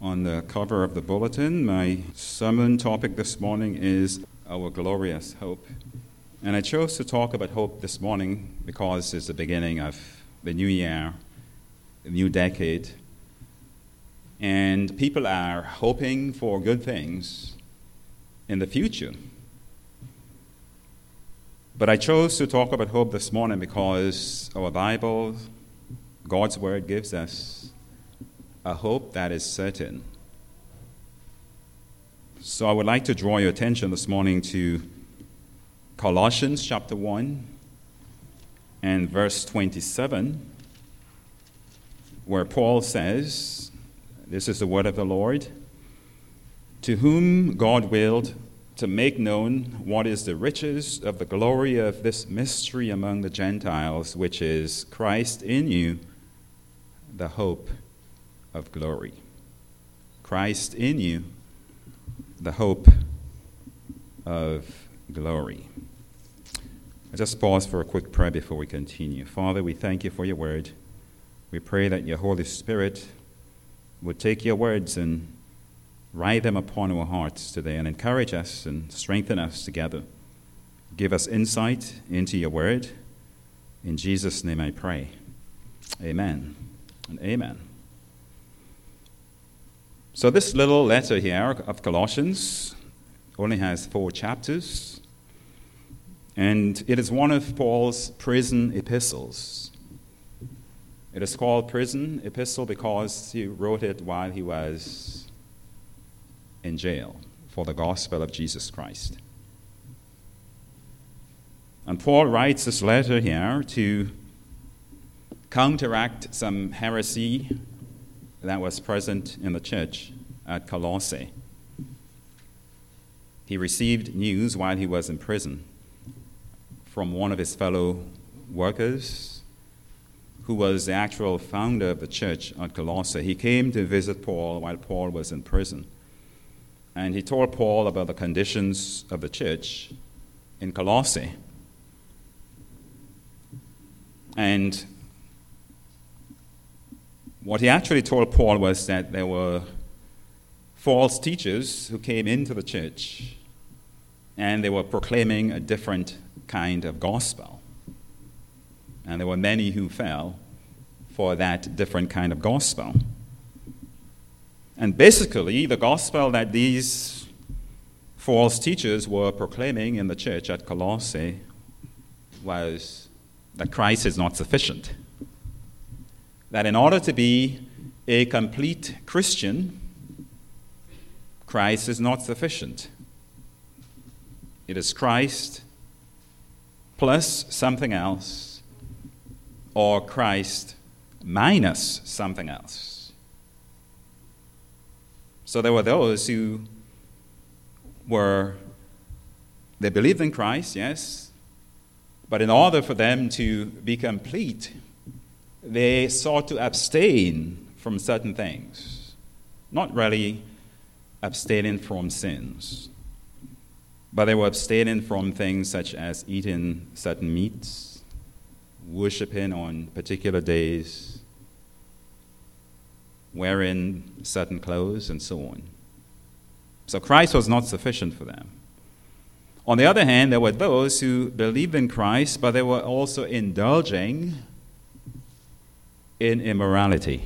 On the cover of the bulletin, my sermon topic this morning is Our Glorious Hope. And I chose to talk about hope this morning because it's the beginning of the new year, the new decade. And people are hoping for good things in the future. But I chose to talk about hope this morning because our Bible, God's Word, gives us a hope that is certain. So I would like to draw your attention this morning to Colossians chapter 1 and verse 27, where Paul says, this is the word of the Lord, to whom God willed to make known what is the riches of the glory of this mystery among the Gentiles, which is Christ in you, the hope of glory. Christ in you, the hope of glory. I just pause for a quick prayer before we continue. Father, we thank you for your word. We pray that your Holy Spirit would take your words and write them upon our hearts today and encourage us and strengthen us together. Give us insight into your word. In Jesus' name I pray. Amen and amen. So this little letter here of Colossians only has 4 chapters, and it is one of Paul's prison epistles. It is called prison epistle because he wrote it while he was in jail for the gospel of Jesus Christ. And Paul writes this letter here to counteract some heresy that was present in the church at Colossae. He received news while he was in prison from one of his fellow workers who was the actual founder of the church at Colossae. He came to visit Paul while Paul was in prison. And he told Paul about the conditions of the church in Colossae. And what he actually told Paul was that there were false teachers who came into the church and they were proclaiming a different kind of gospel. And there were many who fell for that different kind of gospel. And basically, the gospel that these false teachers were proclaiming in the church at Colossae was that Christ is not sufficient. That in order to be a complete Christian, Christ is not sufficient. It is Christ plus something else, or Christ minus something else. So there were those who they believed in Christ, yes, but in order for them to be complete, they sought to abstain from certain things, not really abstaining from sins, but they were abstaining from things such as eating certain meats, worshiping on particular days, wearing certain clothes, and so on. So Christ was not sufficient for them. On the other hand, there were those who believed in Christ, but they were also indulging in immorality.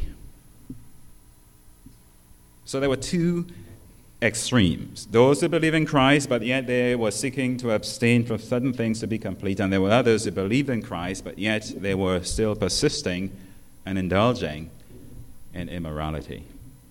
So there were 2 extremes. Those who believe in Christ, but yet they were seeking to abstain from certain things to be complete. And there were others who believed in Christ, but yet they were still persisting and indulging in immorality.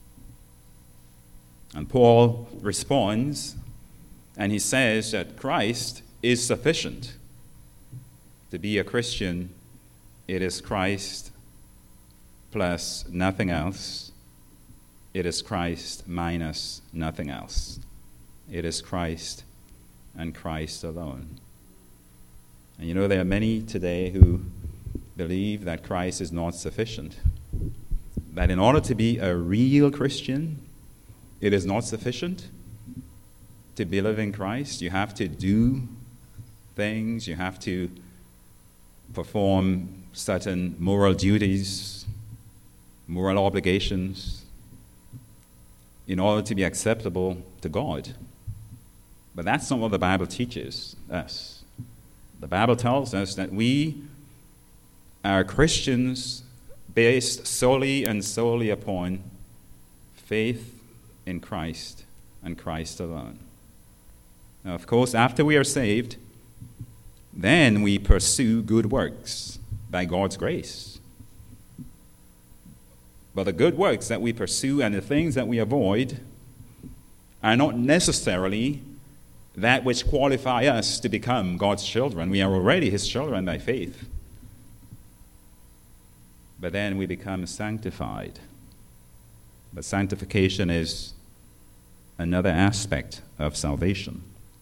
And Paul responds, and he says that Christ is sufficient. To be a Christian, it is Christ plus nothing else. It is Christ minus nothing else. It is Christ and Christ alone. And you know, there are many today who believe that Christ is not sufficient. That in order to be a real Christian, it is not sufficient to believe in Christ. You have to do things. You have to perform certain moral duties, moral obligations. in order to be acceptable to God. But that's not what the Bible teaches us. The Bible tells us that we are Christians based solely and solely upon faith in Christ and Christ alone. Now, of course, after we are saved, then we pursue good works by God's grace. But the good works that we pursue and the things that we avoid are not necessarily that which qualify us to become God's children. We are already His children by faith. But then we become sanctified. But sanctification is another aspect of salvation.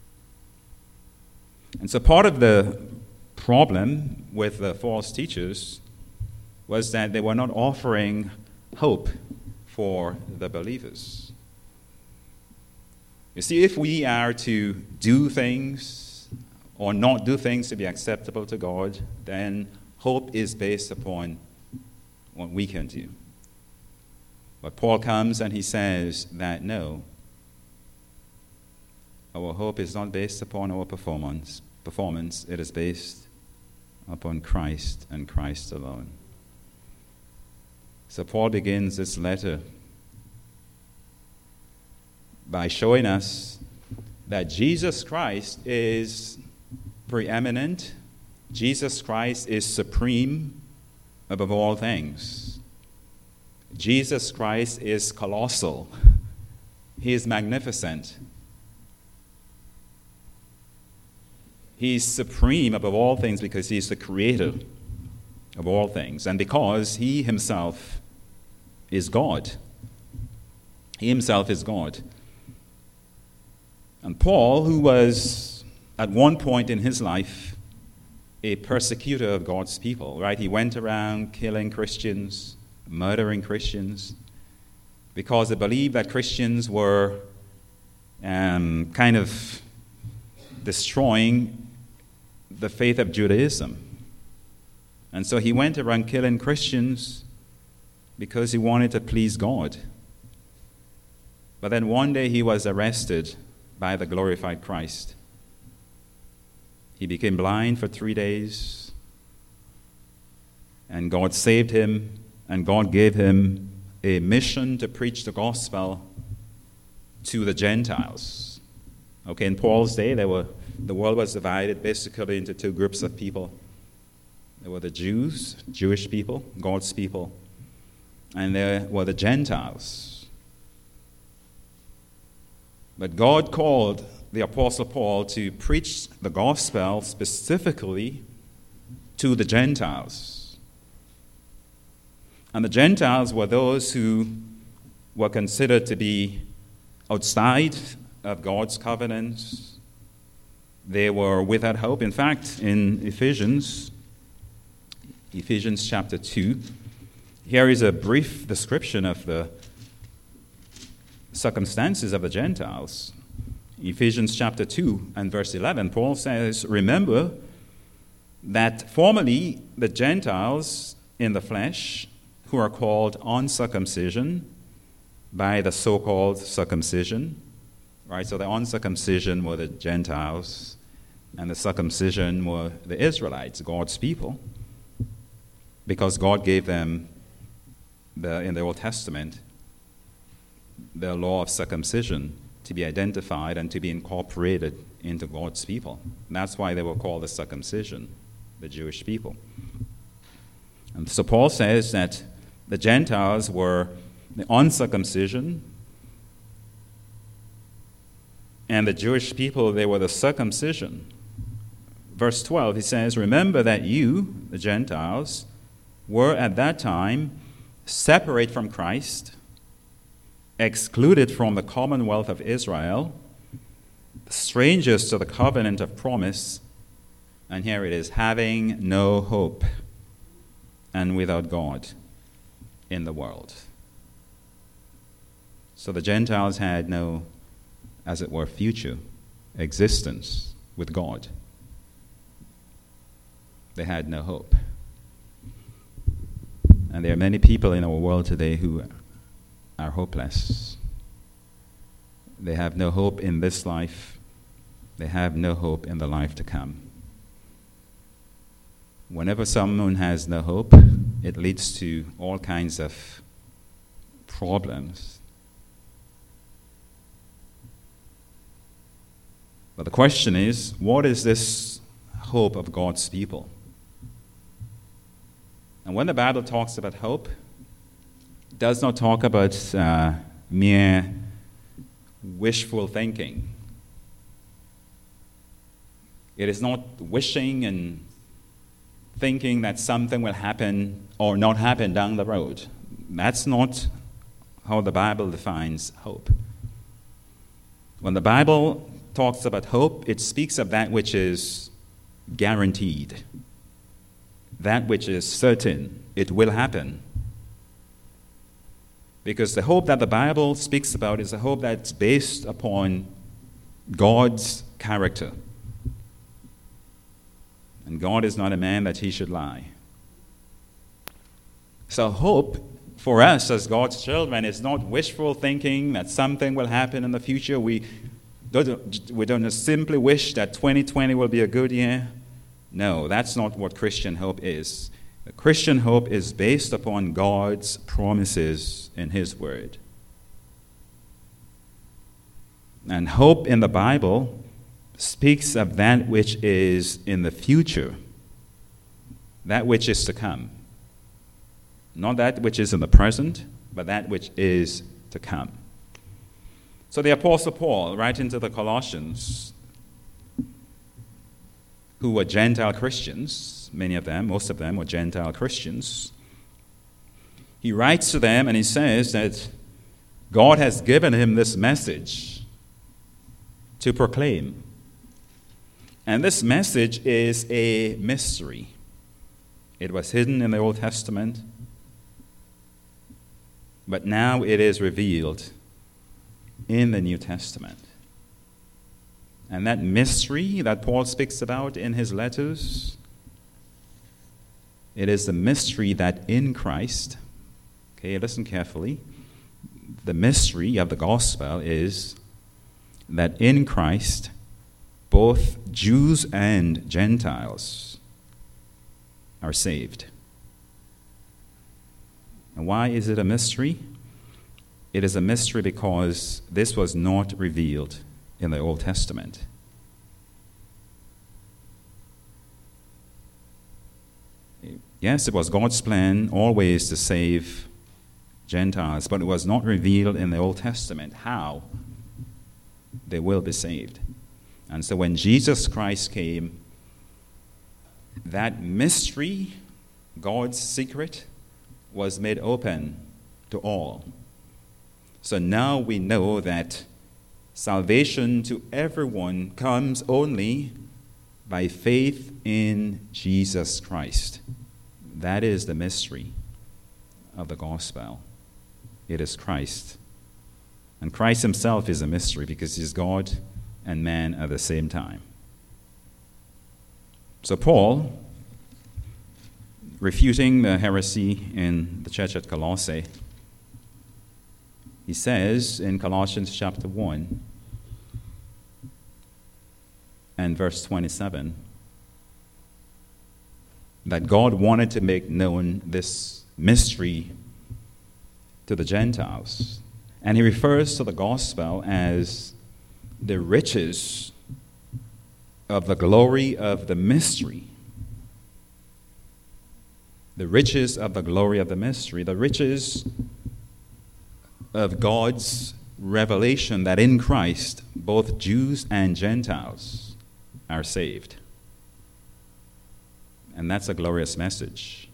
And so part of the problem with the false teachers was that they were not offering hope for the believers. You see, if we are to do things or not do things to be acceptable to God, then hope is based upon what we can do. But Paul comes and he says that no, our hope is not based upon our performance. It is based upon Christ and Christ alone. So Paul begins this letter by showing us that Jesus Christ is preeminent. Jesus Christ is supreme above all things. Jesus Christ is colossal. He is magnificent. He is supreme above all things because he is the creator of all things and because he himself is God. He himself is God. And Paul, who was at one point in his life a persecutor of God's people, right? He went around killing Christians, murdering Christians, because they believed that Christians were kind of destroying the faith of Judaism. And so he went around killing Christians because he wanted to please God. But then one day he was arrested by the glorified Christ. He became blind for 3 days, and God saved him, and God gave him a mission to preach the gospel to the Gentiles. Okay, in Paul's day, the world was divided basically into two groups of people. There were the Jews, Jewish people, God's people, and there were the Gentiles. But God called the Apostle Paul to preach the gospel specifically to the Gentiles. And the Gentiles were those who were considered to be outside of God's covenants. They were without hope. In fact, in Ephesians chapter 2, here is a brief description of the circumstances of the Gentiles. Ephesians chapter 2 and verse 11, Paul says, "Remember that formerly the Gentiles in the flesh, who are called uncircumcision by the so-called circumcision," right? So the uncircumcision were the Gentiles, and the circumcision were the Israelites, God's people, because God gave them, in the Old Testament, the law of circumcision to be identified and to be incorporated into God's people. And that's why they were called the circumcision, the Jewish people. And so Paul says that the Gentiles were the uncircumcision, and the Jewish people, they were the circumcision. Verse 12, he says, "Remember that you, the Gentiles, were at that time separate from Christ, excluded from the commonwealth of Israel, strangers to the covenant of promise," and here it is, "having no hope and without God in the world." So the Gentiles had no, as it were, future existence with God. They had no hope. And there are many people in our world today who are hopeless. They have no hope in this life. They have no hope in the life to come. Whenever someone has no hope, it leads to all kinds of problems. But the question is, what is this hope of God's people? And when the Bible talks about hope, it does not talk about mere wishful thinking. It is not wishing and thinking that something will happen or not happen down the road. That's not how the Bible defines hope. When the Bible talks about hope, it speaks of that which is guaranteed, that which is certain, it will happen. Because the hope that the Bible speaks about is a hope that's based upon God's character. And God is not a man that he should lie. So hope for us as God's children is not wishful thinking that something will happen in the future. We don't simply wish that 2020 will be a good year. No, that's not what Christian hope is. The Christian hope is based upon God's promises in his word. And hope in the Bible speaks of that which is in the future, that which is to come. Not that which is in the present, but that which is to come. So the Apostle Paul, writing to the Colossians, who were Gentile Christians, many of them, most of them were Gentile Christians, he writes to them and he says that God has given him this message to proclaim. And this message is a mystery. It was hidden in the Old Testament, but now it is revealed in the New Testament. And that mystery that Paul speaks about in his letters, it is the mystery that in Christ, okay, listen carefully, the mystery of the gospel is that in Christ, both Jews and Gentiles are saved. And why is it a mystery? It is a mystery because this was not revealed in the Old Testament. Yes, it was God's plan always to save Gentiles, but it was not revealed in the Old Testament how they will be saved. And so when Jesus Christ came, that mystery, God's secret, was made open to all. So now we know that salvation to everyone comes only by faith in Jesus Christ. That is the mystery of the gospel. It is Christ. And Christ himself is a mystery because he's God and man at the same time. So Paul, refuting the heresy in the church at Colossae, he says in Colossians chapter 1 and verse 27 that God wanted to make known this mystery to the Gentiles. And he refers to the gospel as the riches of the glory of the mystery. The riches of the glory of the mystery. The riches of God's revelation that in Christ, both Jews and Gentiles are saved. And that's a glorious message.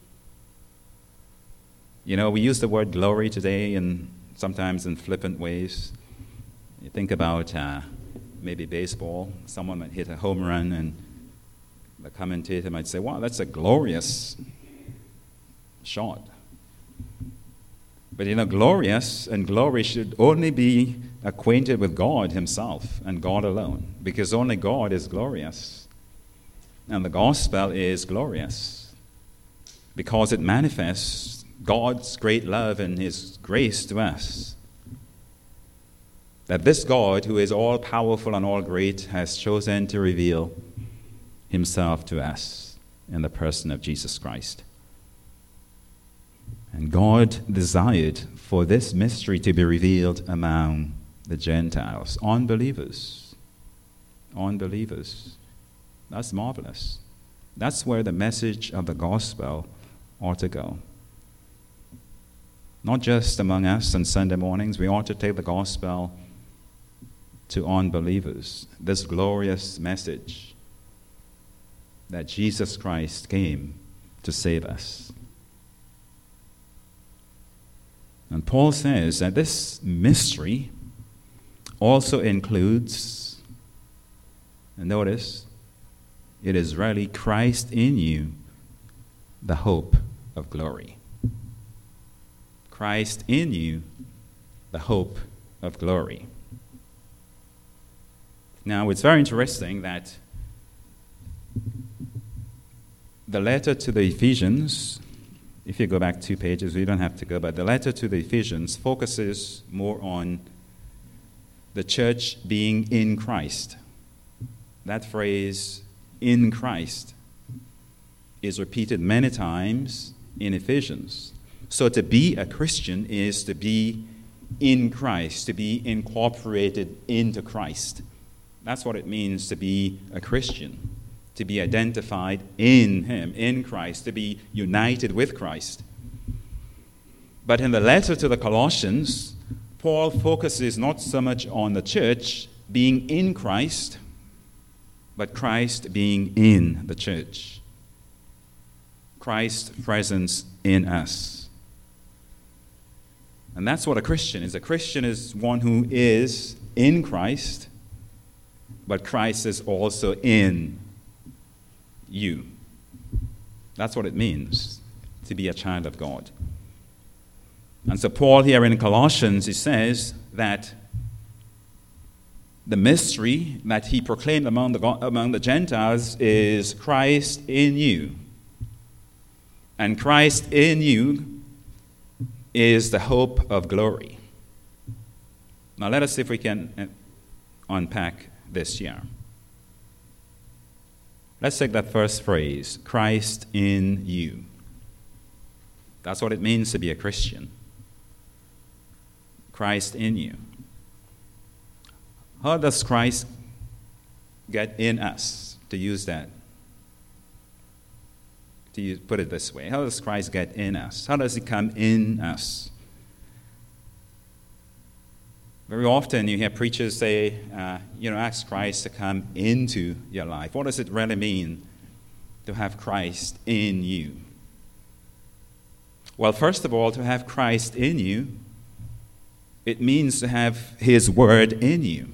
You know, we use the word glory today and sometimes in flippant ways. You think about maybe baseball. Someone might hit a home run and the commentator might say, wow, that's a glorious shot. But you know, glorious and glory should only be acquainted with God himself and God alone, because only God is glorious. And the gospel is glorious because it manifests God's great love and his grace to us. that this God, who is all powerful and all great, has chosen to reveal himself to us in the person of Jesus Christ. And God desired for this mystery to be revealed among the Gentiles, unbelievers. Unbelievers. That's marvelous. That's where the message of the gospel ought to go. Not just among us on Sunday mornings. We ought to take the gospel to unbelievers. This glorious message that Jesus Christ came to save us. And Paul says that this mystery also includes, and notice, it is really Christ in you, the hope of glory. Christ in you, the hope of glory. Now, it's very interesting that the letter to the Ephesians, if you go back 2 pages, we don't have to go, but the letter to the Ephesians focuses more on the church being in Christ. That phrase, in Christ, is repeated many times in Ephesians. So to be a Christian is to be in Christ, to be incorporated into Christ. That's what it means to be a Christian, to be identified in him, in Christ, to be united with Christ. But in the letter to the Colossians, Paul focuses not so much on the church being in Christ, but Christ being in the church. Christ's presence in us. And that's what a Christian is. A Christian is one who is in Christ, but Christ is also in you. That's what it means to be a child of God. And so Paul here in Colossians, he says that the mystery that he proclaimed among the Gentiles is Christ in you. And Christ in you is the hope of glory. Now let us see if we can unpack this here. Let's take that first phrase, Christ in you. That's what it means to be a Christian. Christ in you. How does Christ get in us, to use that? Put it this way. How does Christ get in us? How does he come in us? Very often you hear preachers say, ask Christ to come into your life. What does it really mean to have Christ in you? Well, first of all, to have Christ in you, it means to have his word in you.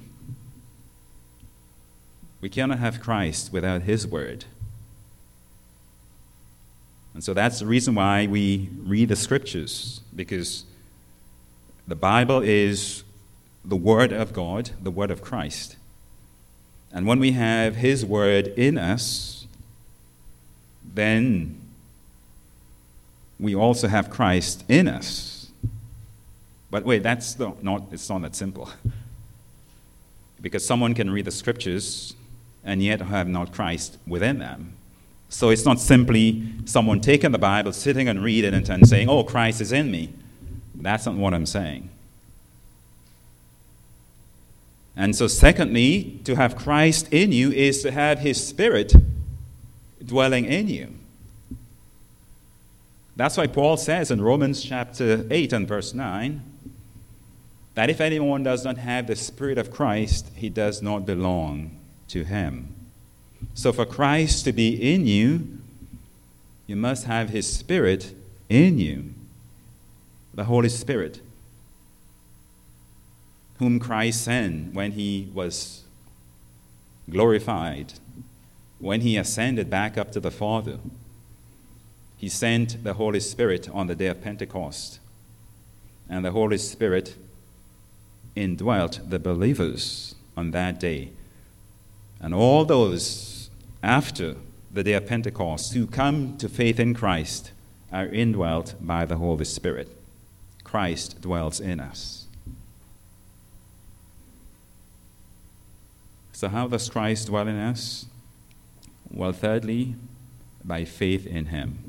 We cannot have Christ without his word. And so that's the reason why we read the scriptures, because the Bible is the word of God, the word of Christ. And when we have his word in us, then we also have Christ in us. But wait, it's not that simple. Because someone can read the scriptures and yet have not Christ within them. So it's not simply someone taking the Bible, sitting and reading it and saying, oh, Christ is in me. That's not what I'm saying. And so secondly, to have Christ in you is to have his Spirit dwelling in you. That's why Paul says in Romans chapter 8 and verse 9, that if anyone does not have the Spirit of Christ, he does not belong to him. So for Christ to be in you, you must have his Spirit in you, the Holy Spirit, whom Christ sent when he was glorified, when he ascended back up to the Father. He sent the Holy Spirit on the day of Pentecost, and the Holy Spirit indwelt the believers on that day. And all those after the day of Pentecost who come to faith in Christ are indwelt by the Holy Spirit. Christ dwells in us. So how does Christ dwell in us? Well, thirdly, by faith in him.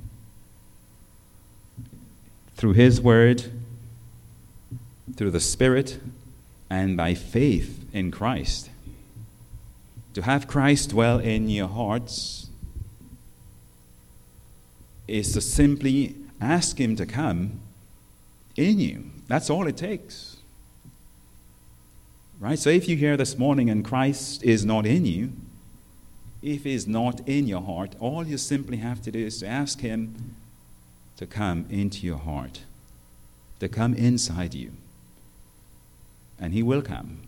Through his word, through the Spirit, and by faith in Christ. To have Christ dwell in your hearts is to simply ask him to come in you. That's all it takes. Right? So if you're here this morning and Christ is not in you, if he is not in your heart, all you simply have to do is to ask him to come into your heart, to come inside you. And he will come.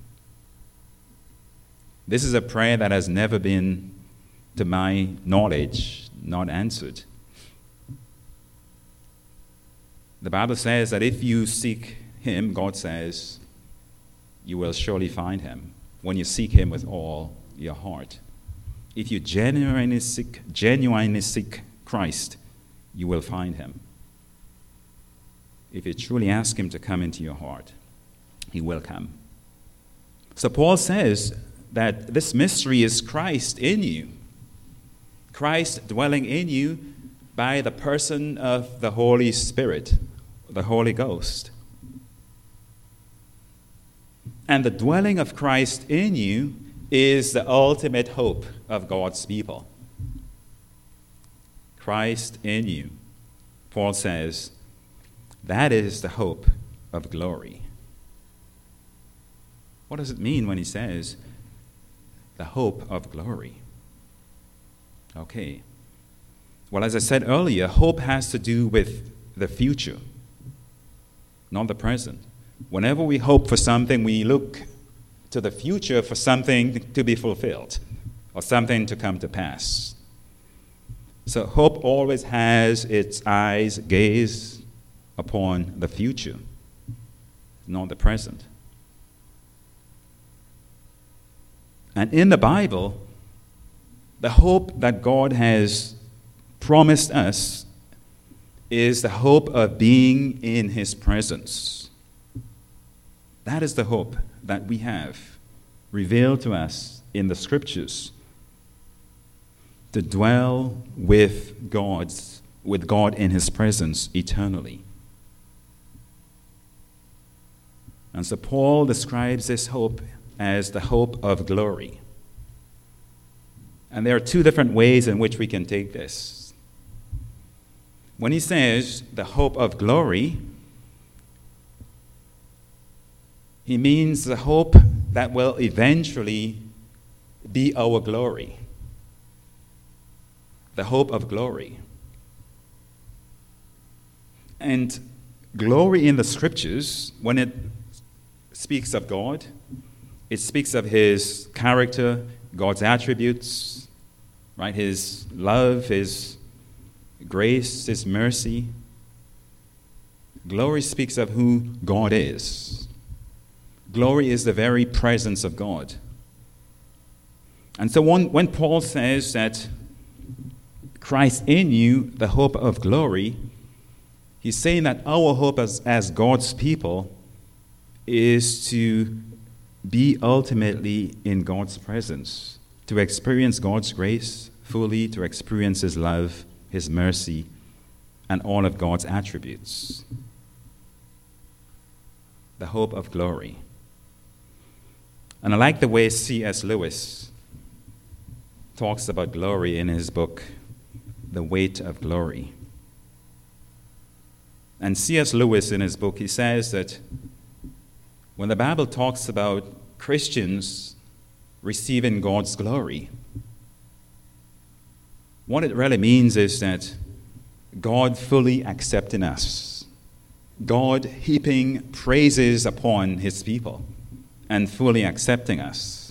This is a prayer that has never been, to my knowledge, not answered. The Bible says that if you seek him, God says, you will surely find him when you seek him with all your heart. If you genuinely seek Christ, you will find him. If you truly ask him to come into your heart, he will come. So Paul says that this mystery is Christ in you. Christ dwelling in you by the person of the Holy Spirit, the Holy Ghost. And the dwelling of Christ in you is the ultimate hope of God's people. Christ in you, Paul says, that is the hope of glory. What does it mean when he says the hope of glory? Okay. Well, as I said earlier, hope has to do with the future, not the present. Whenever we hope for something, we look to the future for something to be fulfilled or something to come to pass. So hope always has its eyes gaze upon the future, not the present. And in the Bible, the hope that God has promised us is the hope of being in his presence. That is the hope that we have revealed to us in the Scriptures, to dwell with God in his presence eternally. And so Paul describes this hope as the hope of glory. And there are two different ways in which we can take this. When he says the hope of glory, he means the hope that will eventually be our glory. The hope of glory. And glory in the Scriptures, when it speaks of God, it speaks of his character, God's attributes, right? His love, his grace, his mercy. Glory speaks of who God is. Glory is the very presence of God. And so when Paul says that Christ in you, the hope of glory, he's saying that our hope as God's people is to be ultimately in God's presence, to experience God's grace fully, to experience his love, his mercy, and all of God's attributes. The hope of glory. And I like the way C.S. Lewis talks about glory in his book, The Weight of Glory. And C.S. Lewis in his book, he says that when the Bible talks about Christians receiving God's glory, what it really means is that God fully accepting us, God heaping praises upon his people and fully accepting us.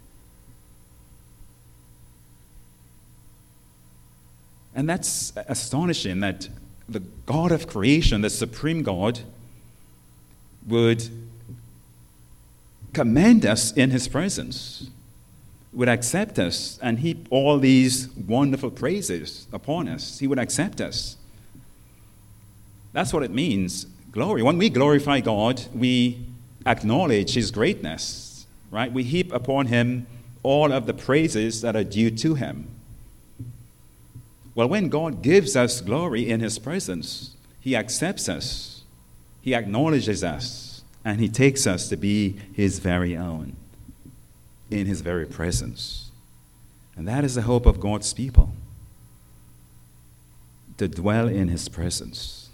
And that's astonishing that the God of creation, the supreme God, would commend us in his presence, would accept us and heap all these wonderful praises upon us. He would accept us. That's what it means, glory. When we glorify God, we acknowledge his greatness, right? We heap upon him all of the praises that are due to him. Well, when God gives us glory in his presence, he accepts us, he acknowledges us, and he takes us to be his very own in his very presence. And that is the hope of God's people, to dwell in his presence.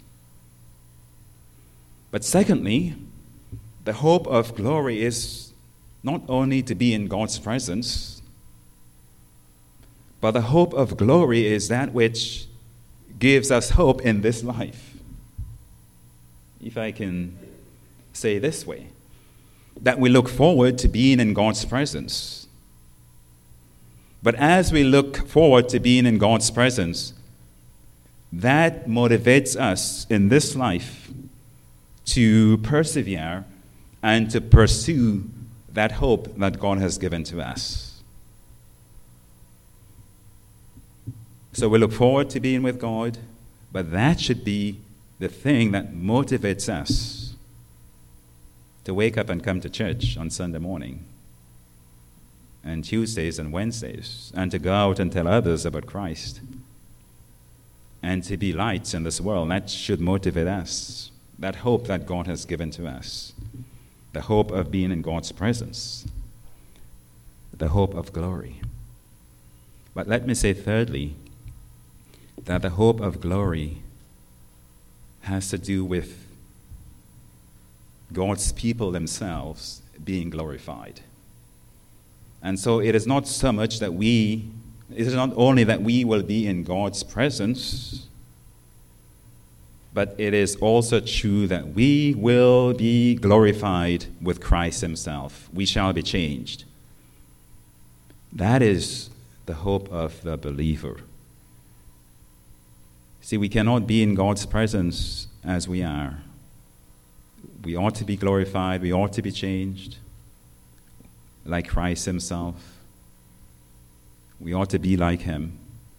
But secondly, the hope of glory is not only to be in God's presence, but the hope of glory is that which gives us hope in this life. If I can say this way, that we look forward to being in God's presence. But as we look forward to being in God's presence, that motivates us in this life to persevere and to pursue that hope that God has given to us. So we look forward to being with God, but that should be the thing that motivates us to wake up and come to church on Sunday morning and Tuesdays and Wednesdays, and to go out and tell others about Christ and to be lights in this world. That should motivate us, that hope that God has given to us, the hope of being in God's presence, the hope of glory. But let me say thirdly, that the hope of glory has to do with God's people themselves being glorified. And so it is not so much that it is not only that we will be in God's presence, but it is also true that we will be glorified with Christ himself. We shall be changed. That is the hope of the believer. See, we cannot be in God's presence as we are. We ought to be glorified. We ought to be changed like Christ himself. We ought to be like him.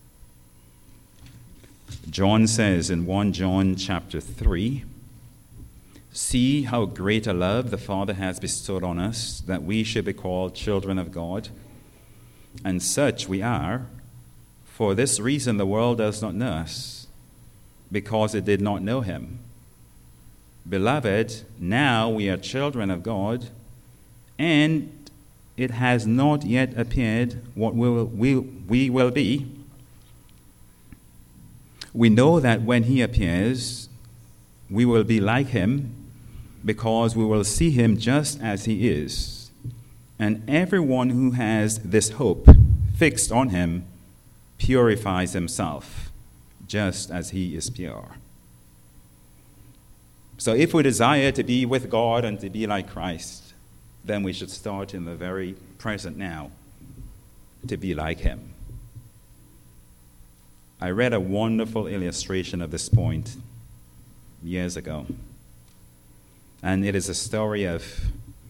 John says in 1 John chapter 3, "See how great a love the Father has bestowed on us, that we should be called children of God. And such we are. For this reason the world does not know us, because it did not know him. Beloved, now we are children of God, and it has not yet appeared what we will be. We know that when he appears, we will be like him, because we will see him just as he is. And everyone who has this hope fixed on him purifies himself, just as he is pure." So if we desire to be with God and to be like Christ, then we should start in the very present now to be like him. I read a wonderful illustration of this point years ago. And it is a story of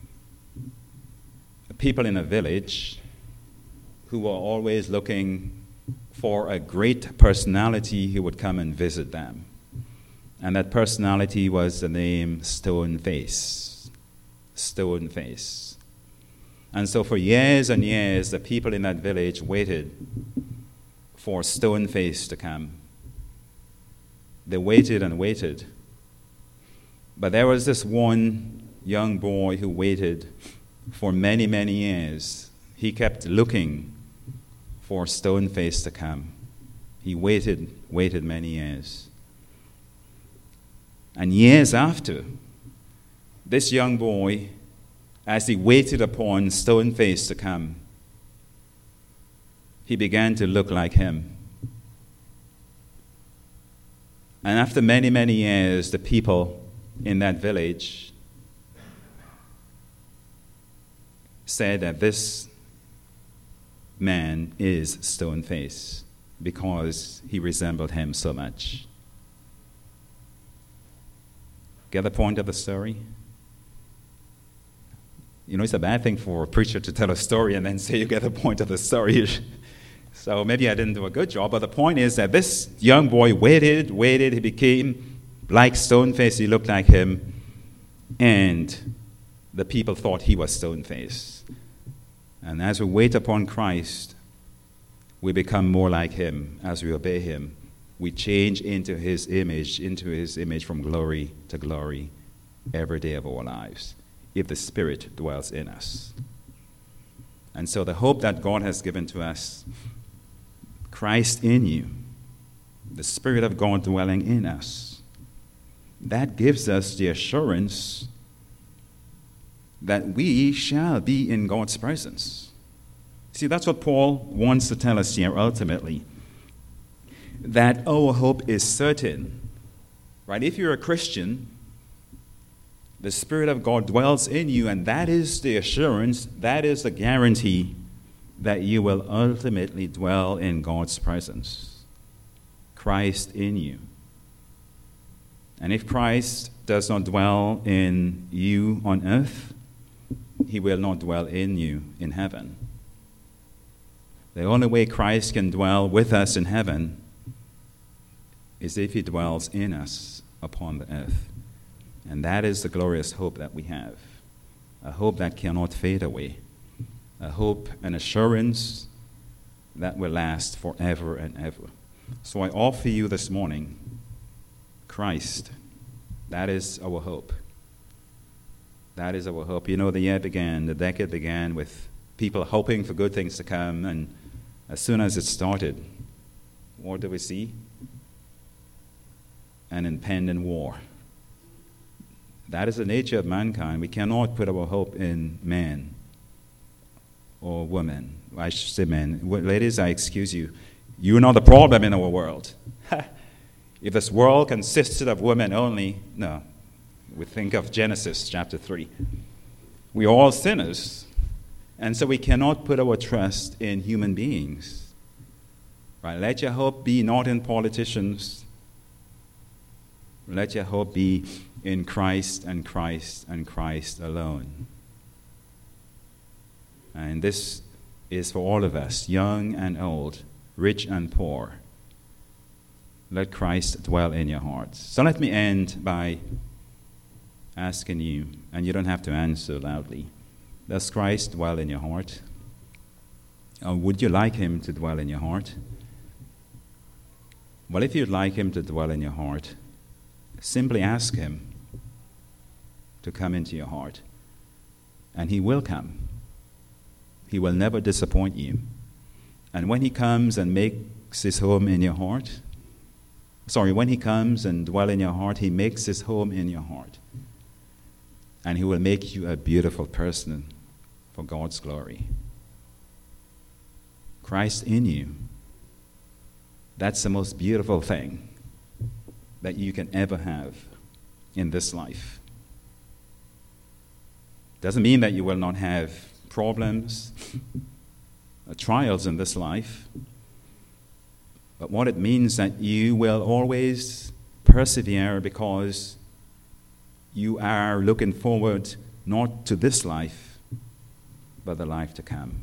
people in a village who were always looking for a great personality who would come and visit them. And that personality was the name Stoneface. Stoneface. And so for years and years, the people in that village waited for Stoneface to come. They waited and waited. But there was this one young boy who waited for many, many years. He kept looking for Stoneface to come. He waited many years. And years after, this young boy, as he waited upon Stoneface to come, he began to look like him. And after many, many years, the people in that village said that this man is Stoneface because he resembled him so much. Get the point of the story? You know, it's a bad thing for a preacher to tell a story and then say you get the point of the story. So maybe I didn't do a good job, but the point is that this young boy waited, he became like Stoneface, he looked like him, and the people thought he was Stoneface. And as we wait upon Christ, we become more like him as we obey him. We change into his image from glory to glory every day of our lives, if the Spirit dwells in us. And so the hope that God has given to us, Christ in you, the Spirit of God dwelling in us, that gives us the assurance that we shall be in God's presence. See, that's what Paul wants to tell us here ultimately, that our hope is certain. Right? If you're a Christian, the Spirit of God dwells in you, and that is the assurance, that is the guarantee that you will ultimately dwell in God's presence. Christ in you. And if Christ does not dwell in you on earth, he will not dwell in you in heaven. The only way Christ can dwell with us in heaven is if he dwells in us upon the earth. And that is the glorious hope that we have, a hope that cannot fade away, a hope and assurance that will last forever and ever. So I offer you this morning Christ. That is our hope. That is our hope. You know, the decade began with people hoping for good things to come, and as soon as it started, what do we see? An impending war. That is the nature of mankind. We cannot put our hope in man or woman. I should say men. Ladies, I excuse you. You're not the problem in our world. If this world consisted of women only, no. We think of Genesis chapter 3. We're all sinners, and so we cannot put our trust in human beings. Right? Let your hope be not in politicians. Let your hope be in Christ and Christ and Christ alone. And this is for all of us, young and old, rich and poor. Let Christ dwell in your hearts. So let me end by asking you, and you don't have to answer loudly, does Christ dwell in your heart? Or would you like him to dwell in your heart? Well, if you'd like him to dwell in your heart, simply ask him to come into your heart, and he will come. He will never disappoint you. And when he comes and makes his home in your heart, when he comes and dwells in your heart, he makes his home in your heart. And he will make you a beautiful person for God's glory. Christ in you. That's the most beautiful thing that you can ever have in this life. Doesn't mean that you will not have problems, trials in this life. But what it means that you will always persevere because you are looking forward not to this life, but the life to come.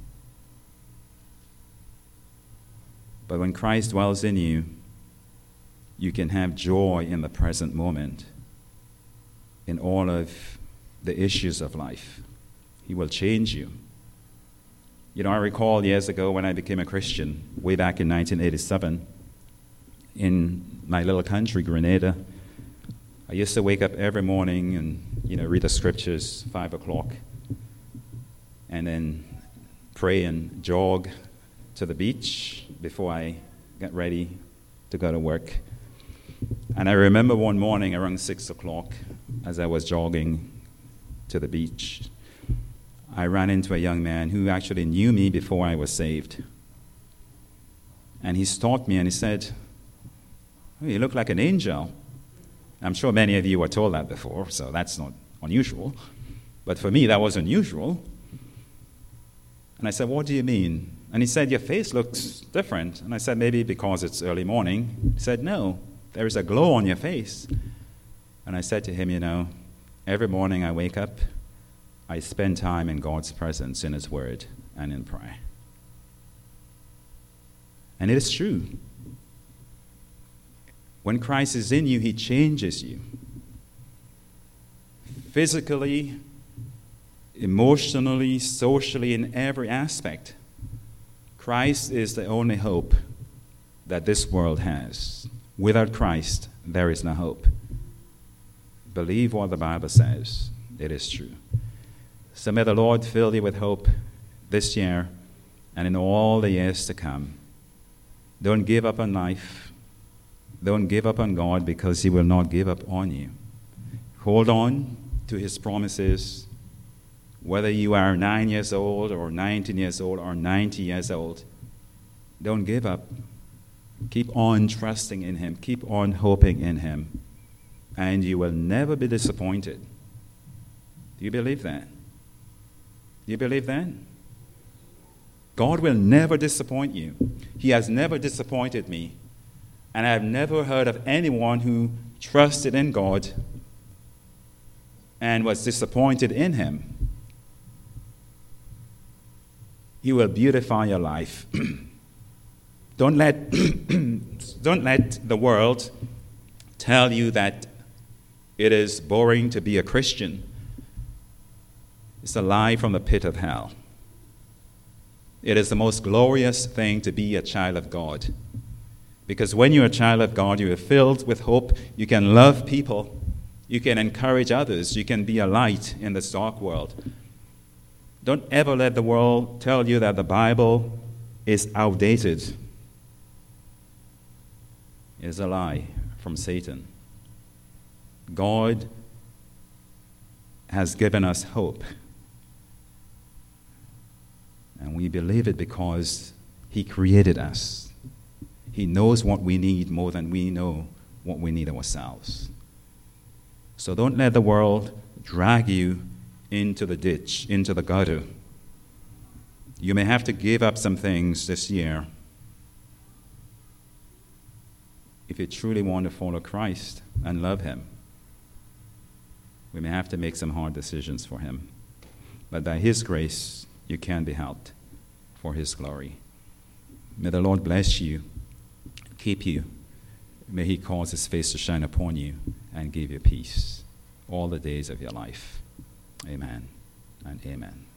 But when Christ dwells in you, you can have joy in the present moment, in all of the issues of life. He will change you. You know, I recall years ago when I became a Christian, way back in 1987, in my little country, Grenada. I used to wake up every morning and, read the scriptures, 5 o'clock, and then pray and jog to the beach before I got ready to go to work. And I remember one morning around 6 o'clock, as I was jogging to the beach, I ran into a young man who actually knew me before I was saved. And he stopped me and he said, "Oh, you look like an angel." I'm sure many of you were told that before, so that's not unusual. But for me, that was unusual. And I said, "What do you mean?" And he said, "Your face looks different." And I said, "Maybe because it's early morning." He said, "No, there is a glow on your face." And I said to him, every morning I wake up, I spend time in God's presence, in his word, and in prayer. And it is true. When Christ is in you, he changes you. Physically, emotionally, socially, in every aspect. Christ is the only hope that this world has. Without Christ, there is no hope. Believe what the Bible says. It is true. So may the Lord fill you with hope this year and in all the years to come. Don't give up on life. Don't give up on God, because He will not give up on you. Hold on to His promises. Whether you are 9 years old or 19 years old or 90 years old, don't give up. Keep on trusting in Him. Keep on hoping in Him. And you will never be disappointed. Do you believe that? Do you believe that? God will never disappoint you. He has never disappointed me. And I have never heard of anyone who trusted in God and was disappointed in Him. He will beautify your life. Don't let the world tell you that it is boring to be a Christian. It's a lie from the pit of hell. It is the most glorious thing to be a child of God. Because when you're a child of God, you are filled with hope. You can love people. You can encourage others. You can be a light in this dark world. Don't ever let the world tell you that the Bible is outdated. It is a lie from Satan. God has given us hope. And we believe it because He created us. He knows what we need more than we know what we need ourselves. So don't let the world drag you into the ditch, into the gutter. You may have to give up some things this year if you truly want to follow Christ and love Him. We may have to make some hard decisions for Him. But by His grace, you can be helped for His glory. May the Lord bless you, keep you. May He cause His face to shine upon you and give you peace all the days of your life. Amen and amen.